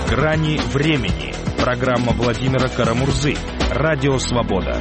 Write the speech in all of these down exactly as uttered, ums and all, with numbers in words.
Грани времени. Программа Владимира Карамурзы. Радио Свобода.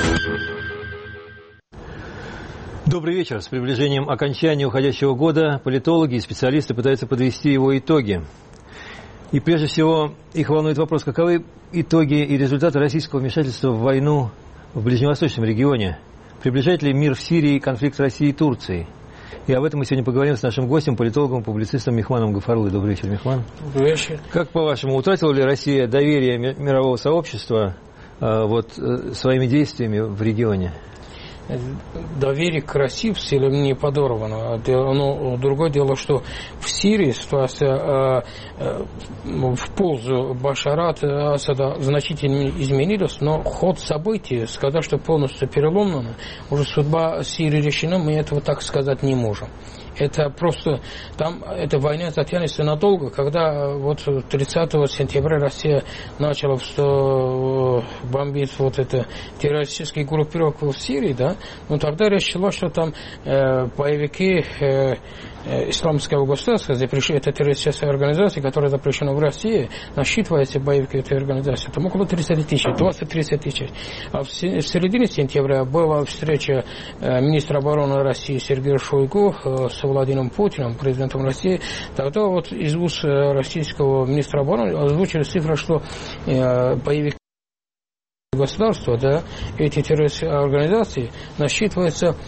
Добрый вечер. С приближением окончания уходящего года политологи и специалисты пытаются подвести его итоги. И прежде всего их волнует вопрос, каковы итоги и результаты российского вмешательства в войну в ближневосточном регионе. Приближает ли мир в Сирии конфликт России и Турции? И об этом мы сегодня поговорим с нашим гостем, политологом, публицистом Мехманом Гафарлы. Добрый вечер, Мехман. Добрый вечер. Как, по-вашему, утратила ли Россия доверие мирового сообщества э, вот, э, своими действиями в регионе? Доверие к России в силе не подорвано. Но другое дело, что в Сирии ситуация э, э, в пользу Башара Асада значительно изменилась, но ход событий, сказать, что полностью переломлена, уже судьба Сирии решена, мы этого так сказать не можем. Это просто, там эта война затянется надолго, когда вот тридцатого сентября Россия начала бомбить вот это террористические группировки в Сирии, да, но тогда решила, что там э, боевики э, Исламского государства, это террористическая организация, которая запрещена в России, насчитывается боевики этой организации, там около тридцать тысяч, двадцать-тридцать тысяч. А в середине сентября была встреча министра обороны России Сергея Шойгу с Владимиром Путиным, президентом России. Тогда вот из уст российского министра обороны озвучили цифры, что боевики государства, да, эти террористические организации насчитывается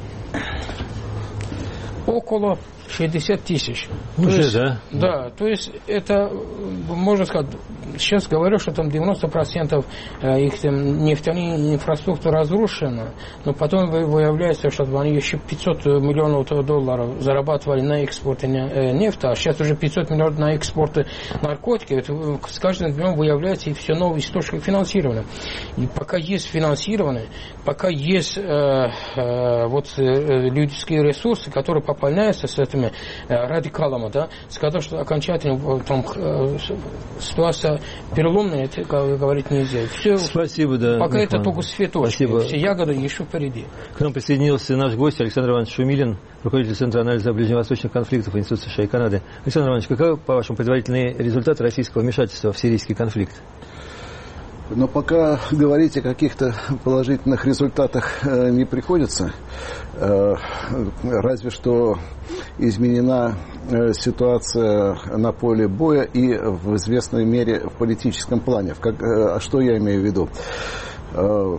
около шестьдесят тысяч. Уже, есть, да? Да, то есть это, можно сказать, сейчас говорю, что там девяносто процентов их там, нефтяной инфраструктуры разрушена, но потом выявляется, что они еще пятьсот миллионов долларов зарабатывали на экспорте нефти, а сейчас уже пятьсот миллионов на экспорте наркотики. Это с каждым днем выявляется и все новые источники финансирования. И пока есть финансирование, пока есть э, э, вот, э, людские ресурсы, которые пополняются с этими радикалами, да, сказать, что окончательно там, ситуация переломная, это говорить нельзя. Все, спасибо, да. Пока Михаил. это только цветочки, все ягоды еще впереди. К нам присоединился наш гость Александр Иванович Шумилин, руководитель Центра анализа ближневосточных конфликтов Института США и Канады. Александр Иванович, каковы, по-вашему, предварительные результаты российского вмешательства в сирийский конфликт? Но пока говорить о каких-то положительных результатах э, не приходится. Э, разве что изменена э, ситуация на поле боя и в известной мере в политическом плане. Как, э, что я имею в виду? Э,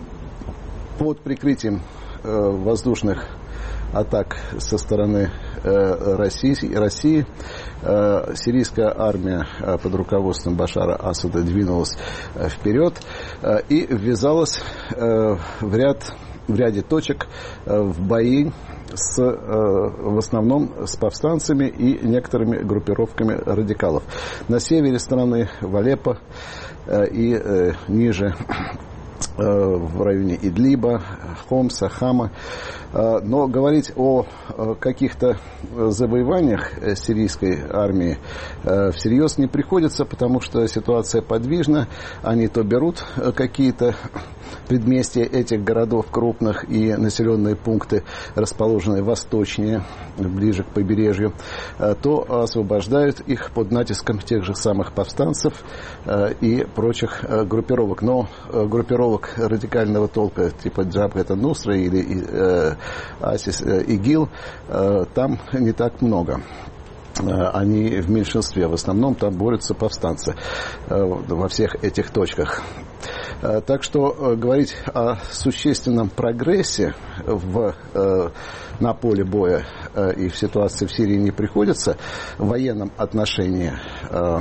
под прикрытием э, воздушных атак со стороны э, России, России э, сирийская армия э, под руководством Башара Асада двинулась э, вперед э, и ввязалась э, в ряд в ряде точек э, в бои с, э, в основном с повстанцами и некоторыми группировками радикалов. На севере страны, в Алеппо э, и э, ниже в районе Идлиба, Хомса, Хама. Но говорить о каких-то завоеваниях сирийской армии всерьез не приходится, потому что ситуация подвижна. Они то берут какие-то предместья этих городов крупных и населенные пункты, расположенные восточнее, ближе к побережью, то освобождают их под натиском тех же самых повстанцев и прочих группировок. Но группировок радикального толка типа Джабхат ан-Нусра или э, Асис э, ИГИЛ э, там не так много. Они в меньшинстве. В основном там борются повстанцы э, во всех этих точках. Э, так что э, говорить о существенном прогрессе в, э, на поле боя э, и в ситуации в Сирии не приходится в военном отношении. Э,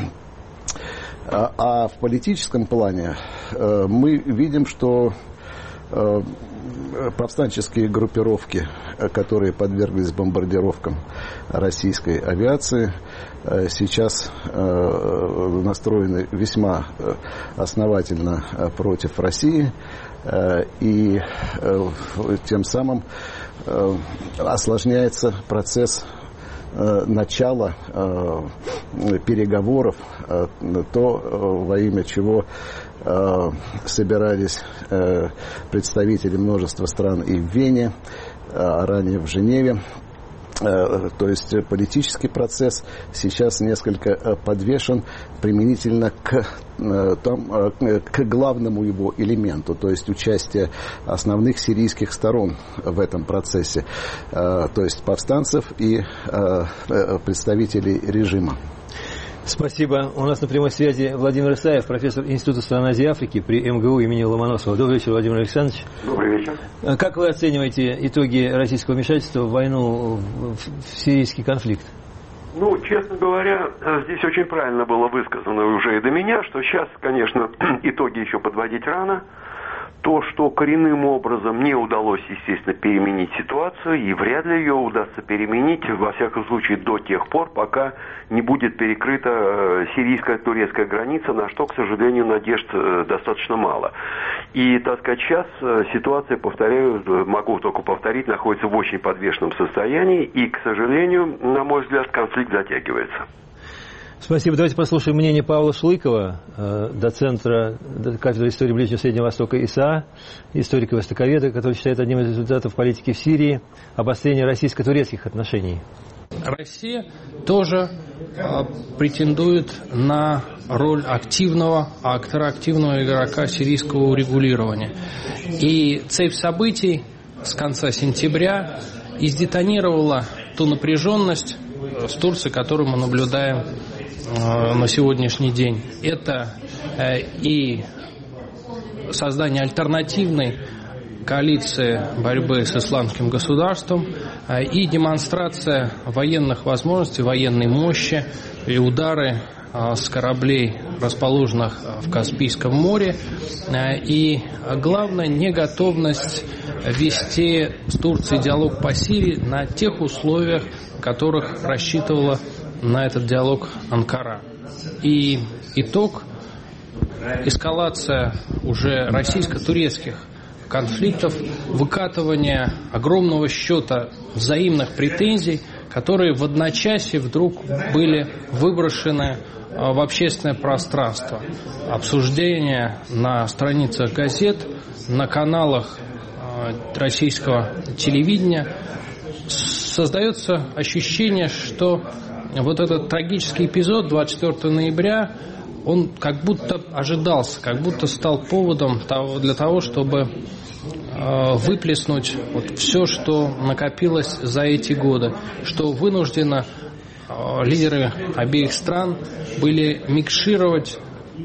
А в политическом плане мы видим, что повстанческие группировки, которые подверглись бомбардировкам российской авиации, сейчас настроены весьма основательно против России и тем самым осложняется процесс начала э, переговоров, э, то э, во имя чего э, собирались э, представители множества стран и в Вене, а ранее в Женеве. То есть политический процесс сейчас несколько подвешен применительно к, там, к главному его элементу, то есть участие основных сирийских сторон в этом процессе, то есть повстанцев и представителей режима. Спасибо. У нас на прямой связи Владимир Исаев, профессор Института стран Азии и Африки при эм гэ у имени Ломоносова. Добрый вечер, Владимир Александрович. Добрый вечер. Как вы оцениваете итоги российского вмешательства в войну, в сирийский конфликт? Ну, честно говоря, здесь очень правильно было высказано уже и до меня, что сейчас, конечно, итоги еще подводить рано. То, что коренным образом не удалось, естественно, переменить ситуацию, и вряд ли ее удастся переменить, во всяком случае, до тех пор, пока не будет перекрыта сирийская турецкая граница, на что, к сожалению, надежд достаточно мало. И, так сказать, сейчас ситуация, повторяю, могу только повторить, находится в очень подвешенном состоянии, и, к сожалению, на мой взгляд, конфликт затягивается. Спасибо. Давайте послушаем мнение Павла Шлыкова, доцентра кафедры истории Ближнего и Среднего Востока ИСА, историка и востоковеда, который считает одним из результатов политики в Сирии обострение российско-турецких отношений. Россия тоже э, претендует на роль активного актора, активного игрока сирийского урегулирования. И цепь событий с конца сентября издетонировала ту напряженность с Турцией, которую мы наблюдаем на сегодняшний день. Это и создание альтернативной коалиции борьбы с исламским государством, и демонстрация военных возможностей, военной мощи и удары с кораблей, расположенных в Каспийском море, и, главное, неготовность вести с Турцией диалог по Сирии на тех условиях, в которых рассчитывала на этот диалог Анкара. И итог – эскалация уже российско-турецких конфликтов, выкатывание огромного счета взаимных претензий, которые в одночасье вдруг были выброшены в общественное пространство. Обсуждения на страницах газет, на каналах российского телевидения. Создается ощущение, что вот этот трагический эпизод двадцать четвёртого ноября, он как будто ожидался, как будто стал поводом для того, чтобы выплеснуть вот все, что накопилось за эти годы, что вынужденно лидеры обеих стран были микшировать,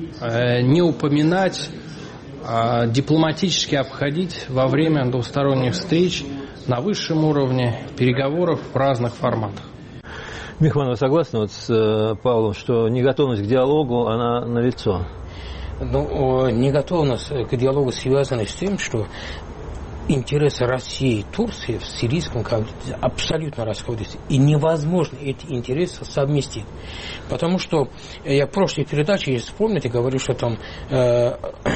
не упоминать, дипломатически обходить во время двусторонних встреч на высшем уровне, переговоров в разных форматах. Михман, вы согласны вот с э, Павлом, что неготовность к диалогу, она налицо? Ну, неготовность к диалогу связана с тем, что интересы России и Турции в сирийском конфликте абсолютно расходятся. И невозможно эти интересы совместить. Потому что я в прошлой передаче, если вспомните, говорю, что там э,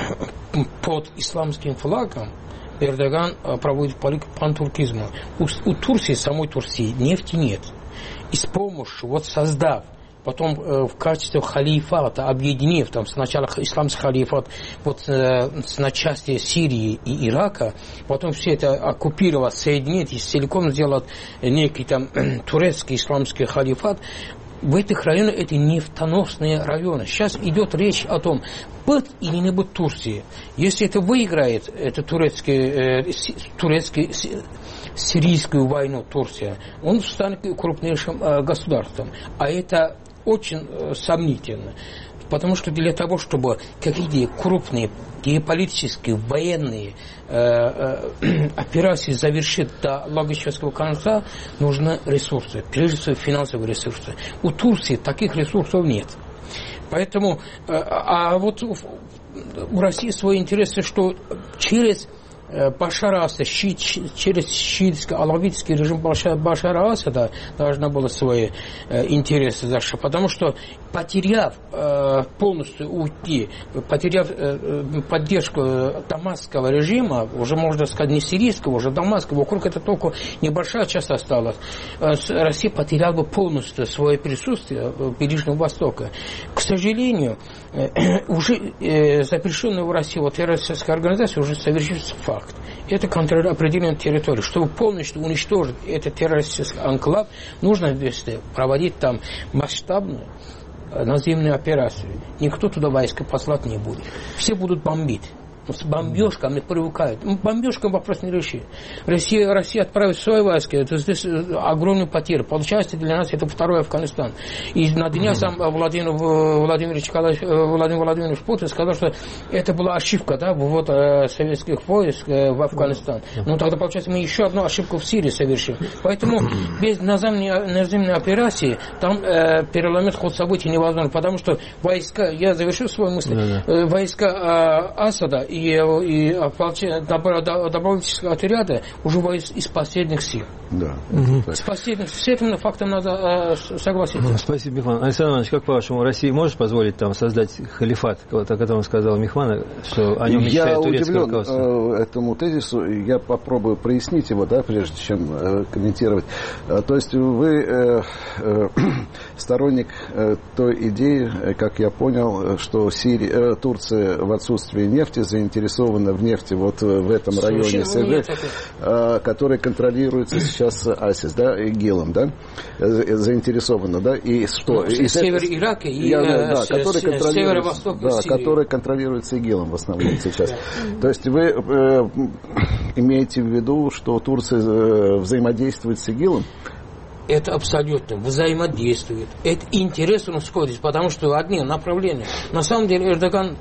под исламским флагом Эрдоган проводит политику пантуркизма. У, у Турции, самой Турции, нефти нет. И с помощью, вот создав, потом э, в качестве халифата, объединив, там сначала исламский халифат вот, э, на части Сирии и Ирака, потом все это оккупировать, соединить и целиком сделать некий там турецкий исламский халифат. В этих районах это нефтеносные районы. Сейчас идет речь о том, быть или не быть Турции. Если это выиграет, это турецкий, э, турецкий сирийскую войну Турция, он станет крупнейшим э, государством. А это очень э, сомнительно. Потому что для того, чтобы какие-то крупные геополитические, военные э, э, операции завершить до логического конца, нужны ресурсы, прежде всего финансовые ресурсы. У Турции таких ресурсов нет. Поэтому, э, а вот у, у России свои интересы, что через Башара Асада, щи, через шиитско-алавитский режим Башара Асада должна была свои э, интересы защищать, потому что потеряв э, полностью уйти, потеряв э, поддержку дамасского режима, уже можно сказать не сирийского, уже дамасского, вокруг это только небольшая часть осталась, э, Россия потеряла бы полностью свое присутствие в Ближнем Востоке. К сожалению, э, уже э, запрещенная в России вот, террористическая организация уже совершился факт. это контроль определенной территории. Чтобы полностью уничтожить этот террористический анклав, нужно проводить там масштабную наземную операцию. Никто туда войска послать не будет. Все будут бомбить. С бомбежками привыкают. Бомбежкам вопрос не решит. Россия, Россия отправит свои войска. Это здесь огромные потери. Получается, для нас это второй Афганистан. И на дня сам Владимир Владимирович, Владимир Владимирович Путин сказал, что это была ошибка, да, ввод советских войск в Афганистан. Ну тогда, получается, мы еще одну ошибку в Сирии совершим. Поэтому без наземной, наземной операции там э, переломить ход событий невозможно. Потому что войска, я завершил свою мысль, э, войска э, Асада и, и добровольческие отряды уже из последних сил. Да. Угу. С последних, с этим фактом надо э, согласиться. Спасибо, Михман. Александр Иванович, как по-вашему, Россия может позволить там создать халифат, о котором сказал Михман, что о нем мечтает турецкое руководство? Я удивлен этому тезису. Я попробую прояснить его, да, прежде чем э, комментировать. То есть вы э, э, сторонник э, той идеи, как я понял, что Сирия, э, Турция в отсутствии нефти заинтересована в нефти вот в этом районе СВ, э, который контролируется сейчас АСИС, да, ИГИЛом, да, заинтересована, да, и что? Ну, и север Ирака и я, да, с, который с, северо-восток да, который контролируется ИГИЛом в основном сейчас. Да. То есть вы э, имеете в виду, что Турция э, взаимодействует с ИГИЛом? Это абсолютно взаимодействует. Это интересно сходится, потому что одни направления. На самом деле Эрдоган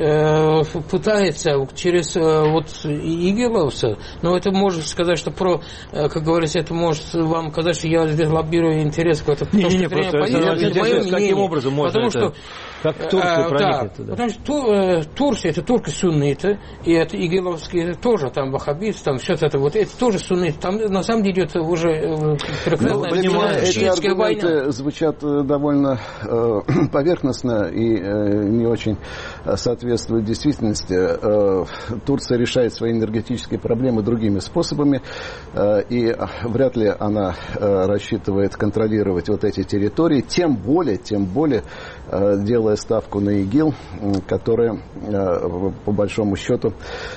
э, пытается через э, вот игиловцев, но это может сказать, что про, э, как говорится, это может вам казать, что я здесь лоббирую интерес какой-то. Не, не, не, просто это, каким образом можно потому это... Что, как Турция проникнет да, туда? Потому что э, Турция, это только сунниты, и это игиловские тоже, там ваххабиты, там все это, вот это тоже сунниты. Там на самом деле это уже э, прекрасная эти аргументы война. Звучат довольно э, поверхностно и э, не очень соответствуют действительности. Э, Турция решает свои энергетические проблемы другими способами, э, и вряд ли она э, рассчитывает контролировать вот эти территории, тем более, тем более э, делая ставку на ИГИЛ, которая э, по большому счету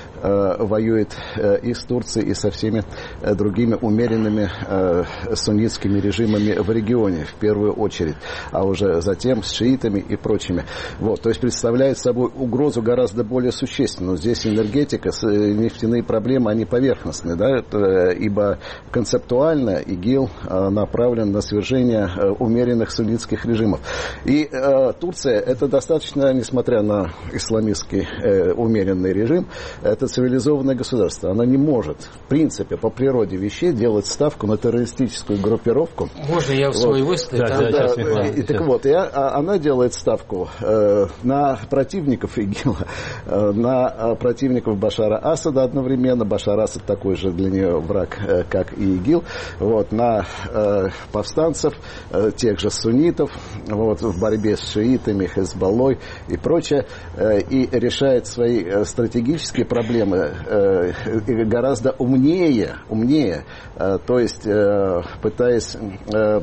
воюет и с Турцией, и со всеми другими умеренными суннитскими режимами в регионе, в первую очередь, а уже затем с шиитами и прочими. Вот, то есть представляет собой угрозу гораздо более существенную. Здесь энергетика, нефтяные проблемы, они поверхностные, да, это, ибо концептуально ИГИЛ направлен на свержение умеренных суннитских режимов. И э, Турция, это достаточно, несмотря на исламистский э, умеренный режим, это цивилизованное государство. Она не может, в принципе, по природе вещей делать ставку на террористическую группировку. Можно я в свой вот. выставке? Да, да, да, да, и, так вот, и, а, она делает ставку э, на противников ИГИЛа, э, на противников Башара Асада одновременно. Башар Асад такой же для нее враг, э, как и ИГИЛ. Вот, на э, повстанцев, э, тех же суннитов, вот, в борьбе с шиитами, Хезболлой и прочее, э, и решает свои э, стратегические проблемы э, гораздо умнее, умнее, э, то есть э, пытаясь э,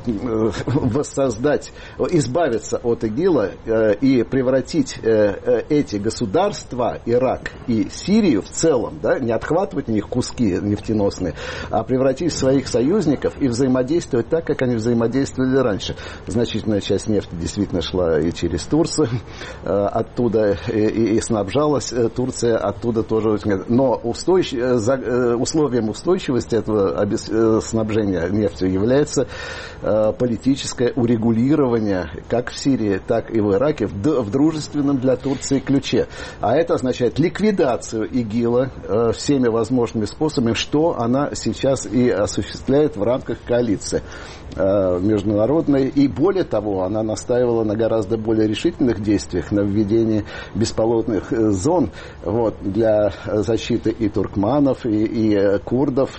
воссоздать, избавиться от ИГИЛа э, и превратить э, эти государства, Ирак и Сирию в целом, да, не отхватывать у них куски нефтеносные, а превратить в своих союзников и взаимодействовать так, как они взаимодействовали раньше. Значительная часть нефти действительно шла и через Турцию, э, оттуда и, и, и снабжалась э, Турция, оттуда тоже. Но устойч... условием устойчивости этого снабжения нефтью является политическое урегулирование как в Сирии, так и в Ираке в дружественном для Турции ключе. А это означает ликвидацию ИГИЛа всеми возможными способами, что она сейчас и осуществляет в рамках коалиции международной. И более того, она настаивала на гораздо более решительных действиях, на введении бесполотных зон вот, для защиты и туркманов, и, и курдов,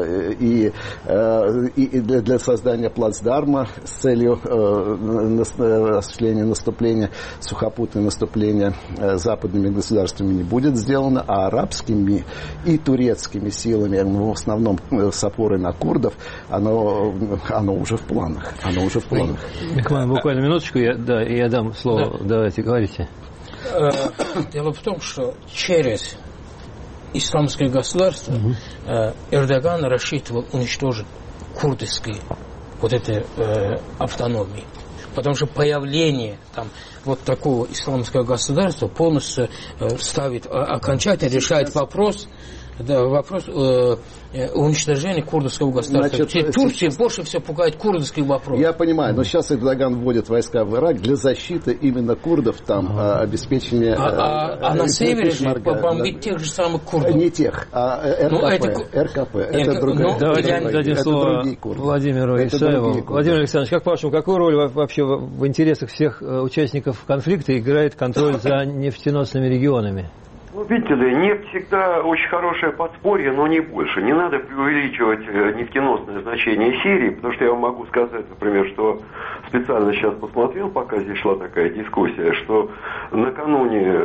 и, и для создания плацдарма с целью осуществления наступления, сухопутное наступление западными государствами не будет сделано, а арабскими и турецкими силами, в основном с опорой на курдов, оно, оно уже в планах. Оно уже в планах. Михман, буквально минуточку, я, да, я дам слово. Да. Давайте, говорите. Дело в том, что через исламское государство, угу. Эрдоган рассчитывал уничтожить курдские вот этой э, автономии. Потому что появление там вот такого исламского государства полностью э, ставит, а, окончательно решает вопрос, да, вопрос э, уничтожения курдского государства. Значит, Турция сейчас... больше всего пугает курдский вопрос. Я понимаю, но сейчас Эрдоган вводит войска в Ирак для защиты именно курдов, там, а, обеспечения... А, а, а, а на севере же побомбить да. тех же самых курдов. Не тех, а РКП. Ну, это... РКП. Это, это другая. Давайте я... дадим слово Владимиру Исаеву. Владимир Александрович, как по-вашему, какую роль вообще в интересах всех участников конфликта играет контроль за нефтеносными регионами? Ну, видите ли, нефть всегда очень хорошее подспорье, но не больше. Не надо преувеличивать нефтеносное значение Сирии, потому что я вам могу сказать, например, что специально сейчас посмотрел, пока здесь шла такая дискуссия, что накануне э,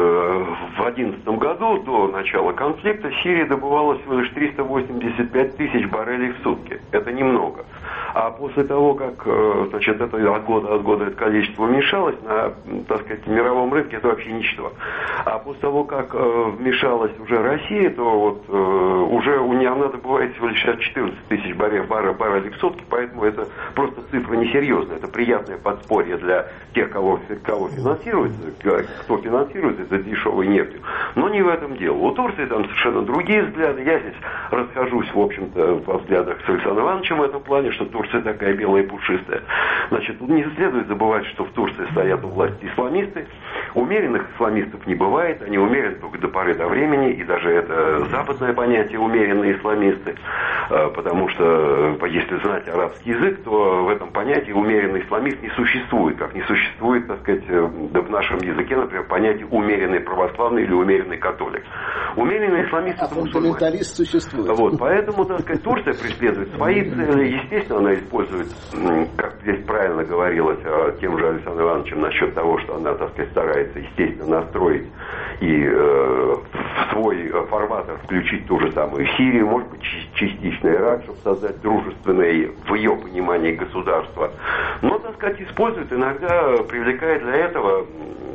в две тысячи одиннадцатом году, до начала конфликта, Сирия добывала всего лишь триста восемьдесят пять тысяч баррелей в сутки. Это немного. А после того, как э, значит, это от года от года это количество уменьшалось, на, так сказать, мировом рынке это вообще ничто. А после того, как как э, вмешалась уже Россия, то вот э, уже у нее она добывает всего лишь четырнадцать тысяч баррелей, баррелей в сутки, поэтому это просто цифра несерьезная. Это приятное подспорье для тех, кого, кого финансирует, кто финансирует это дешевой нефтью. Но не в этом дело. У Турции там совершенно другие взгляды. Я здесь расхожусь, в общем-то, во взглядах с Александром Ивановичем в этом плане, что Турция такая белая и пушистая. Значит, не следует забывать, что в Турции стоят у власти исламисты. Умеренных исламистов не бывает, они умерены только до поры до времени, и даже это западное понятие умеренные исламисты, потому что, если знать арабский язык, то в этом понятии умеренный исламист не существует, как не существует, так сказать, в нашем языке, например, понятие умеренный православный или умеренный католик. Умеренный исламист это мусульманин. Фундаменталист существует. Вот, поэтому, так сказать, Турция преследует свои цели, естественно, она использует, как здесь правильно говорилось тем же Александром Ивановичем насчет того, что она, так сказать, старается, естественно, настроить и э, в свой фарватер включить ту же самую Сирию, может быть, частично Ирак, чтобы создать дружественное в ее понимании государство. Но, так сказать, использует, иногда привлекая для этого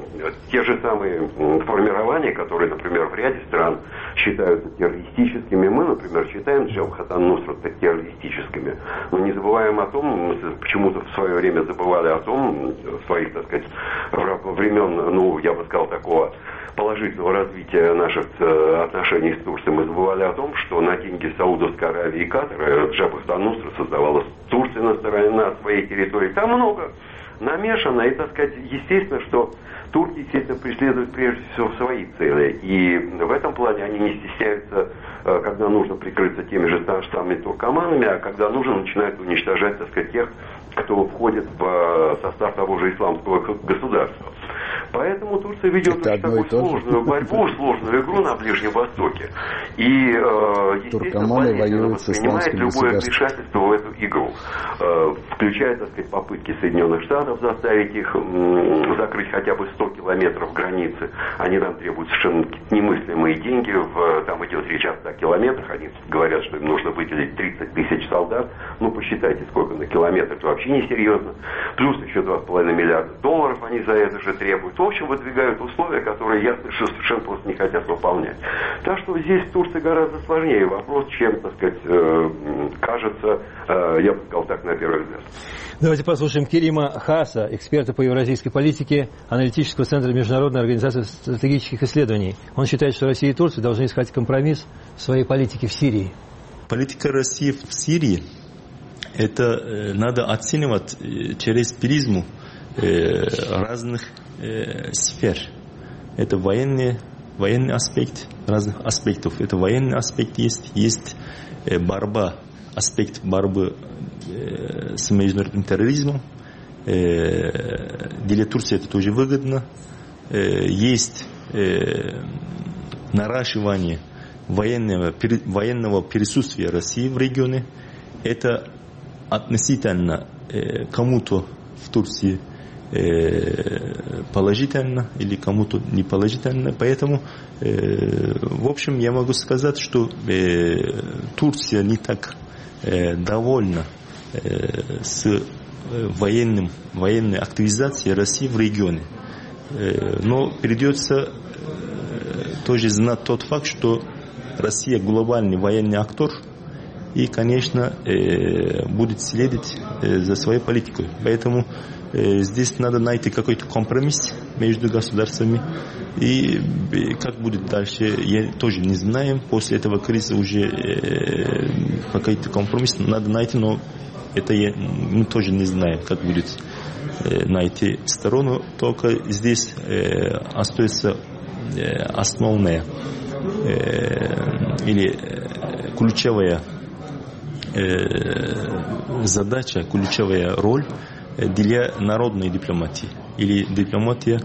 те же самые формирования, которые, например, в ряде стран считаются террористическими. Мы, например, считаем Джабхат ан-Нусрат террористическими. Но не забываем о том, мы почему-то в свое время забывали о том, своих, так сказать, времен, ну, я бы сказал, такого положительного развития наших отношений с Турцией, мы забывали о том, что на деньги Саудовской Аравии и Катара Джабхат ан-Нусрат создавалась Турция на стороне, на своей территории. Там много намешано, и, так сказать, естественно, что турки, естественно, преследуют прежде всего свои цели. И в этом плане они не стесняются, когда нужно прикрыться теми же самыми туркоманами, а когда нужно, начинают уничтожать, так сказать, тех, кто входит в состав того же исламского государства. Поэтому Турция ведет очень такую сложную борьбу, сложную игру на Ближнем Востоке. И, естественно, болезненно воспринимает любое вмешательство в эту игру. Включая, так сказать, попытки Соединенных Штатов заставить их закрыть хотя бы сто километров границы. Они нам требуют совершенно немыслимые деньги. В, там идет речь о ста километрах. Они говорят, что им нужно выделить тридцать тысяч солдат. Ну, посчитайте, сколько на километр. Это вообще несерьезно. Плюс еще два с половиной миллиарда долларов они за это же требуют. В общем, выдвигают условия, которые ясно, что совершенно просто не хотят выполнять. Так что здесь в Турции гораздо сложнее вопрос, чем, так сказать, э, кажется, э, я бы сказал так, на первый взгляд. Давайте послушаем Керима Хаса, эксперта по евразийской политике аналитического центра Международной организации стратегических исследований. Он считает, что Россия и Турция должны искать компромисс в своей политике в Сирии. Политика России в Сирии, это э, надо оценивать э, через призму э, разных э, сфер. Это военный, военный аспект, разных аспектов. Это военный аспект есть, есть э, борьба, аспект борьбы э, с международным терроризмом. Э, для Турции это тоже выгодно. Э, есть э, наращивание военного, военного присутствия России в регионе. Это относительно э, кому-то в Турции э, положительно или кому-то не положительно. Поэтому, э, в общем, я могу сказать, что э, Турция не так э, довольна э, с э, военным, военной активизацией России в регионе. Э, но придется э, тоже знать тот факт, что Россия глобальный военный актор и, конечно, будет следить за своей политикой. Поэтому здесь надо найти какой-то компромисс между государствами. И как будет дальше, я тоже не знаю. После этого кризиса уже какой-то компромисс надо найти, но это я, мы тоже не знаем, как будет найти сторону. Только здесь остается основная или ключевая задача, ключевая роль для народной дипломатии или дипломатия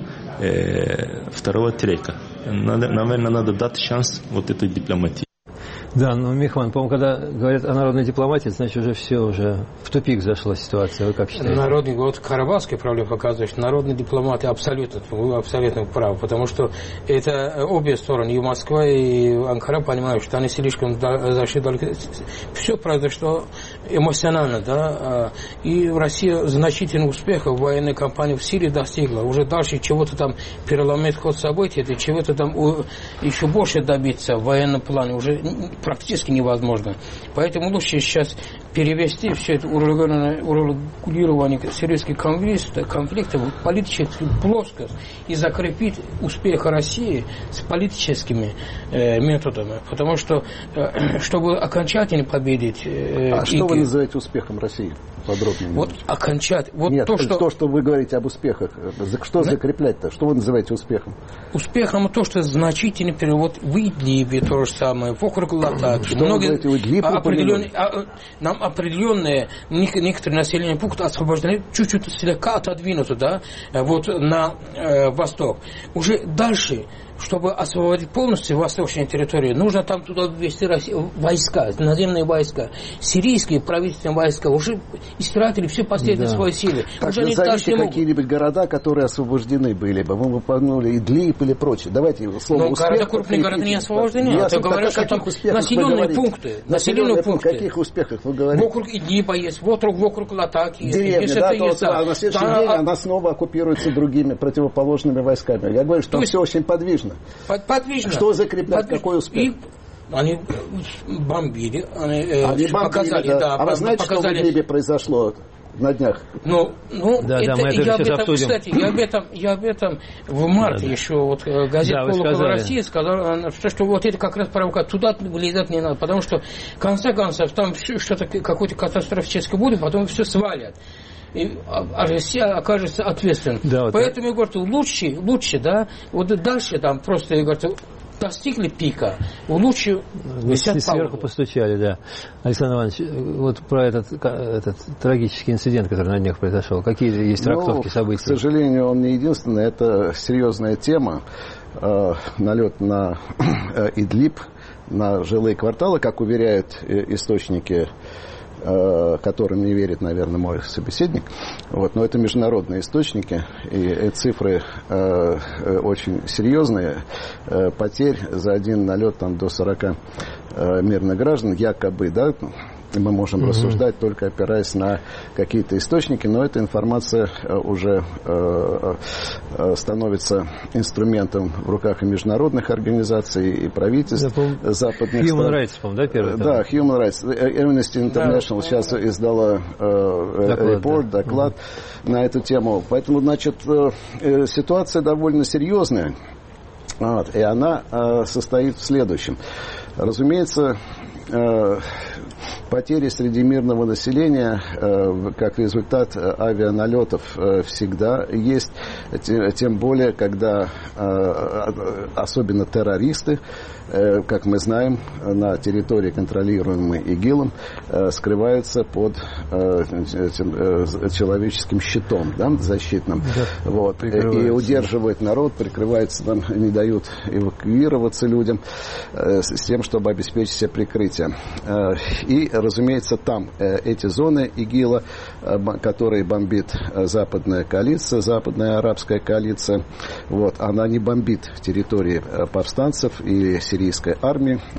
второго трека. Надо, наверное, надо дать шанс вот этой дипломатии. Да, ну, Михман, по-моему, когда говорят о народной дипломатии, значит, уже все, уже в тупик зашла ситуация. Вы как считаете? Народный, вот карабахская проблема показывает, что народные дипломаты абсолютно, вы абсолютно правы, потому что это обе стороны, и Москва, и Анкара понимают, что они слишком зашли далеко. Все произошло эмоционально, да, и Россия значительных успехов в военной кампании в Сирии достигла. Уже дальше чего-то там переломить ход событий, это чего-то там еще больше добиться в военном плане уже практически невозможно. Поэтому лучше сейчас перевести все это урегулирование сирийских конфликтов в политическую плоскость и закрепить успех России с политическими э, методами. Потому что, э, чтобы окончательно победить... Э, а и, что вы называете успехом России? Подробнее. Вот окончательно... Вот Нет, то, что... то, что вы говорите об успехах. Что да? закреплять-то? Что вы называете успехом? Успехом то, что значительный перевод в Идлибе, то же самое, в округ Латаки. Что Многие, вы говорите, Идлиб определенные, а, нам определенные некоторые населенные пункты освобождены, чуть-чуть слегка отодвинуты, да, вот на э, восток. Уже дальше, чтобы освободить полностью восточные территории, нужно там туда ввести войска, наземные войска. Сирийские правительственные войска уже истратили все последние да. свои силы. Так, уже назовите какие-нибудь города, которые освобождены были бы. Вы упомянули Идлиб или прочее. Давайте слово успех. Но города, крупные города не освобождены. Я Это говорят, что там населенные пункты. Населенные пункты. О каких успехах вы говорите? Вокруг Идлиба есть, вокруг, вокруг Латаки есть. Деревня, есть, да, это то, есть, а на следующий да, день а... она снова оккупируется другими противоположными войсками. Я говорю, что там есть... все очень подвижно. Подвижно. Что закреплять, Подвижно. Какой успех? И они бомбили, они, э, они показали, бомбили, да. да. А вы знаете, показали... что в Идлибе произошло на днях? Ну, ну да, это, да, мы это я сейчас об этом, обсудим. Кстати, я об этом, я об этом в марте да, да. еще вот газета да, «Полукол России» сказала, что, что вот это как раз провокация. Туда влезать не надо, потому что в конце концов там что-то, какой-то катастрофический будет, потом все свалят. И, а Россия окажется ответственной. Да, вот Поэтому, я говорю, лучше, лучше, да, вот дальше там просто, я говорю, достигли пика, лучше висят сверху постучали, да. Александр Иванович, вот про этот, этот трагический инцидент, который на днях произошел, какие есть трактовки ну, событий? К сожалению, он не единственный, это серьезная тема. Э, налет на э, Идлиб, на жилые кварталы, как уверяют э, источники, которым не верит, наверное, мой собеседник. Вот. Но это международные источники, и, и цифры э, очень серьезные. Э, потерь за один налет там, до сорока э, мирных граждан, якобы, да, мы можем mm-hmm. рассуждать, только опираясь на какие-то источники, но эта информация уже э, э, становится инструментом в руках и международных организаций, и правительств да, западных Human стран. Rights, по-моему, да, первый? Да, Human Rights. Amnesty International да. сейчас издала э, доклад, репорт, да. доклад mm-hmm. на эту тему. Поэтому, значит, э, ситуация довольно серьезная, вот, и она э, состоит в следующем. Разумеется, э, потери среди мирного населения, э, как результат авианалетов, э, всегда есть, тем, тем более, когда э, особенно террористы, э, как мы знаем, на территории, контролируемой ИГИЛом, э, скрываются под э, этим, э, человеческим щитом, да, защитным, да, вот, и удерживают народ, прикрываются, там, не дают эвакуироваться людям э, с тем, чтобы обеспечить себе прикрытие. Э, и разумеется, там э, эти зоны ИГИЛа, э, которые бомбит э, западная коалиция, западная арабская коалиция, вот, она не бомбит территории э, повстанцев и сирийской армии.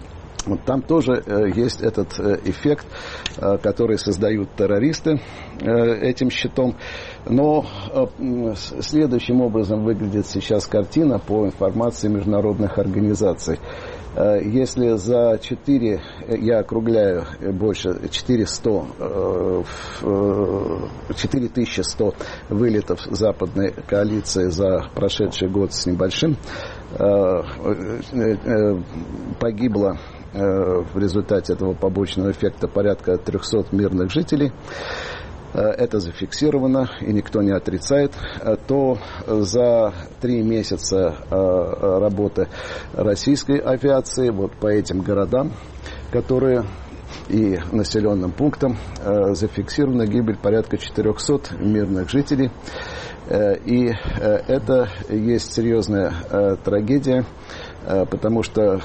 Вот там тоже э, есть этот э, эффект, э, который создают террористы э, этим щитом. Но э, следующим образом выглядит сейчас картина по информации международных организаций. Э, если за четыре, я округляю больше, четыреста, э, четыре тысячи сто вылетов западной коалиции за прошедший год с небольшим, э, э, погибло в результате этого побочного эффекта порядка трехсот мирных жителей, это зафиксировано и никто не отрицает, то за три месяца работы российской авиации вот по этим городам, которые и населенным пунктам, зафиксирована гибель порядка четырехсот мирных жителей. И это есть серьезная трагедия, потому что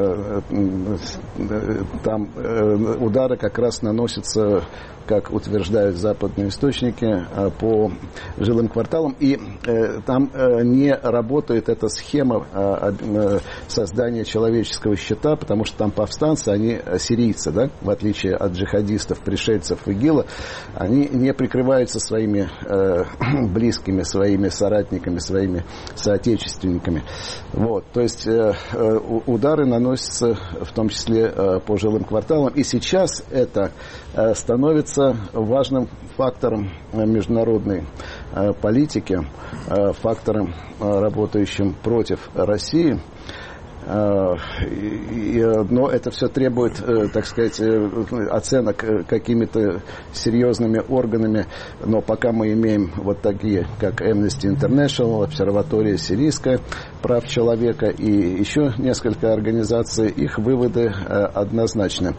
там удары как раз наносятся, как утверждают западные источники, по жилым кварталам. И там не работает эта схема создания человеческого щита, потому что там повстанцы, они сирийцы, да? В отличие от джихадистов, пришельцев ИГИЛа, они не прикрываются своими близкими, своими соратниками, своими соотечественниками. Вот. То есть удары наносятся в том числе по жилым кварталам. И сейчас это становится важным фактором международной политики, фактором, работающим против России. Но это все требует, так сказать, оценок какими-то серьезными органами. Но пока мы имеем вот такие, как Amnesty International, обсерватория сирийская прав человека и еще несколько организаций, их выводы однозначны.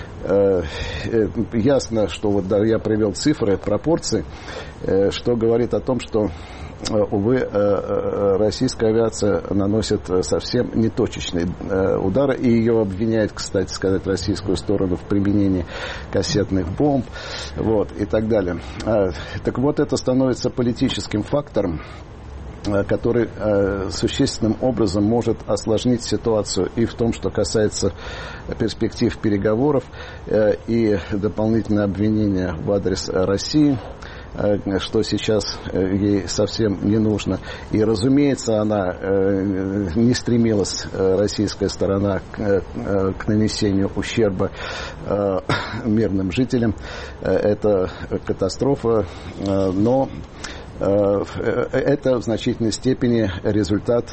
Ясно, что вот да, я привел цифры, пропорции, что говорит о том, что, увы, российская авиация наносит совсем неточечные удары, и ее обвиняет, кстати сказать, российскую сторону в применении кассетных бомб, вот, и так далее. Так вот, это становится политическим фактором, который э, существенным образом может осложнить ситуацию и в том, что касается перспектив переговоров, э, и дополнительное обвинение в адрес России, э, что сейчас э, ей совсем не нужно. И, разумеется, она э, не стремилась, э, российская сторона, к, э, к нанесению ущерба э, мирным жителям. Э, это катастрофа, э, но это в значительной степени результат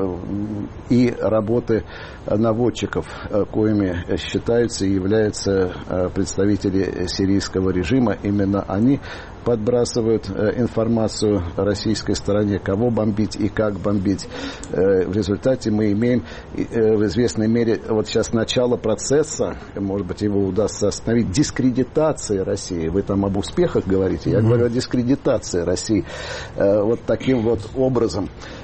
и работы наводчиков, коими считаются и являются представители сирийского режима. Именно они подбрасывают информацию российской стороне, кого бомбить и как бомбить. В результате мы имеем в известной мере вот сейчас начало процесса, может быть, его удастся остановить, дискредитации России. Вы там об успехах говорите, я mm-hmm. говорю о дискредитации России. Вот таким вот образом.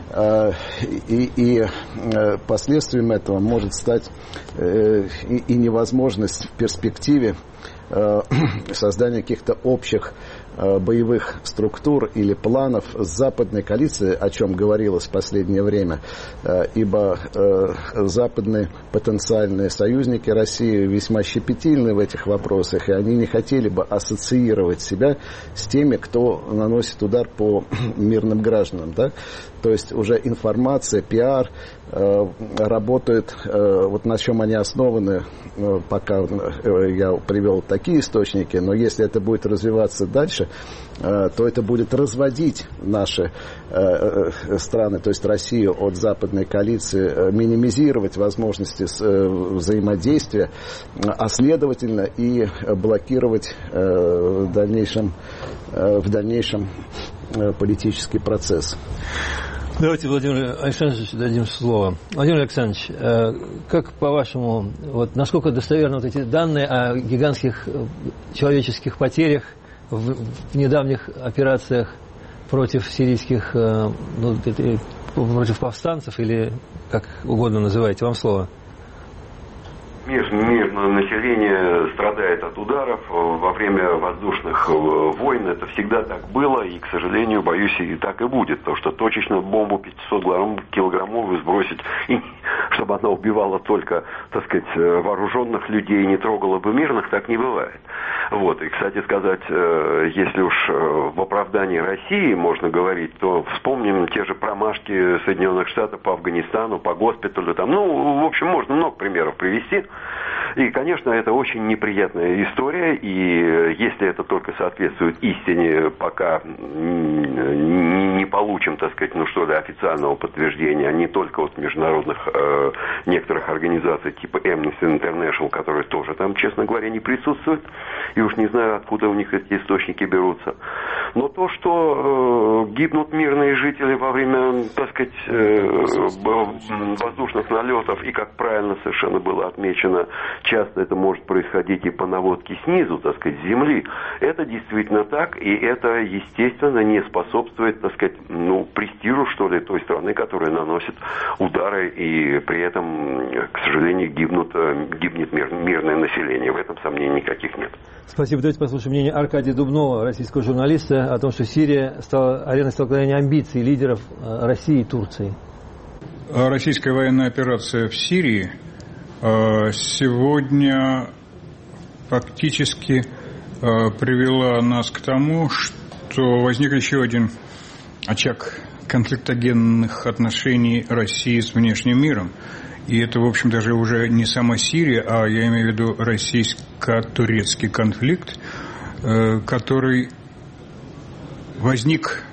И, и последствием этого может стать и, и невозможность в перспективе создания каких-то общих боевых структур или планов с западной коалицией, о чем говорилось в последнее время, ибо западные потенциальные союзники России весьма щепетильны в этих вопросах, и они не хотели бы ассоциировать себя с теми, кто наносит удар по мирным гражданам. Да? То есть уже информация, пиар работают, вот на чем они основаны, пока я привел такие источники, но если это будет развиваться дальше, то это будет разводить наши страны, то есть Россию, от западной коалиции, минимизировать возможности взаимодействия, а следовательно и блокировать в дальнейшем, в дальнейшем политический процесс. Давайте Владимиру Александровичу дадим слово. Владимир Александрович, как по-вашему, вот насколько достоверны вот эти данные о гигантских человеческих потерях в, в недавних операциях против сирийских, ну, против повстанцев, или как угодно называете? Вам слово. Мирное население страдает от ударов во время воздушных войн. Это всегда так было, и, к сожалению, боюсь, и так и будет. Потому что точечно бомбу пятьсот килограммовую сбросить, и, чтобы она убивала только, так сказать, вооруженных людей и не трогала бы мирных, так не бывает. Вот. И, кстати сказать, если уж в оправдании России можно говорить, то вспомним те же промашки Соединенных Штатов по Афганистану, по госпиталю. Там, ну, в общем, можно много примеров привести. И, конечно, это очень неприятная история, и если это только соответствует истине, пока не получим, так сказать, ну что ли, официального подтверждения, а не только от международных э, некоторых организаций типа Amnesty International, которые тоже там, честно говоря, не присутствуют, и уж не знаю, откуда у них эти источники берутся. Но то, что э, гибнут мирные жители во время, так сказать, э, воздушных налетов, и, как правильно совершенно было отмечено, часто это может происходить и по наводке снизу, так сказать, с земли. Это действительно так, и это, естественно, не способствует, так сказать, ну, престижу, что ли, той страны, которая наносит удары, и при этом, к сожалению, гибнут, гибнет мир, мирное население. В этом сомнений никаких нет. Спасибо. Давайте послушаем мнение Аркадия Дубнова, российского журналиста, о том, что Сирия стала ареной столкновения амбиций лидеров России и Турции. Российская военная операция в Сирии сегодня фактически привела нас к тому, что возник еще один очаг конфликтогенных отношений России с внешним миром. И это, в общем, даже уже не сама Сирия, а я имею в виду российско-турецкий конфликт, который возник